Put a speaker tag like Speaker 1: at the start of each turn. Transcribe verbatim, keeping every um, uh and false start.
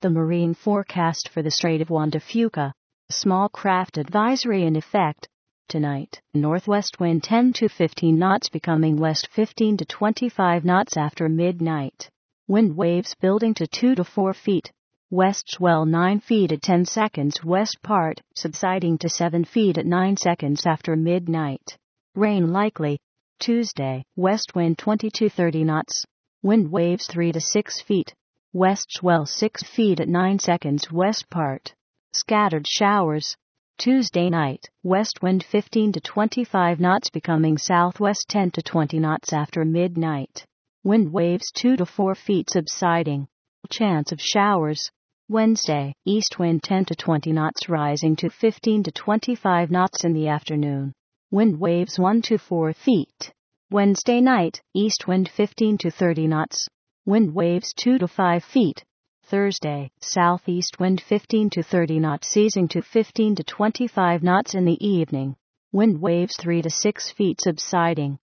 Speaker 1: The marine forecast for the Strait of Juan de Fuca. Small craft advisory in effect. Tonight, northwest wind ten to fifteen knots becoming west fifteen to twenty-five knots after midnight. Wind waves building to two to four feet. West swell nine feet at ten seconds west part, subsiding to seven feet at nine seconds after midnight. Rain likely. Tuesday, west wind twenty to thirty knots. Wind waves three to six feet. West swell six feet at nine seconds west part. Scattered showers. Tuesday night, west wind fifteen to twenty-five knots becoming southwest ten to twenty knots after midnight. Wind waves two to four feet subsiding. Chance of showers. Wednesday, east wind ten to twenty knots rising to fifteen to twenty-five knots in the afternoon. Wind waves one to four feet. Wednesday night, east wind fifteen to thirty knots. Wind waves two to five feet. Thursday, southeast wind fifteen to thirty knots ceasing to fifteen to twenty-five knots in the evening. Wind waves three to six feet subsiding.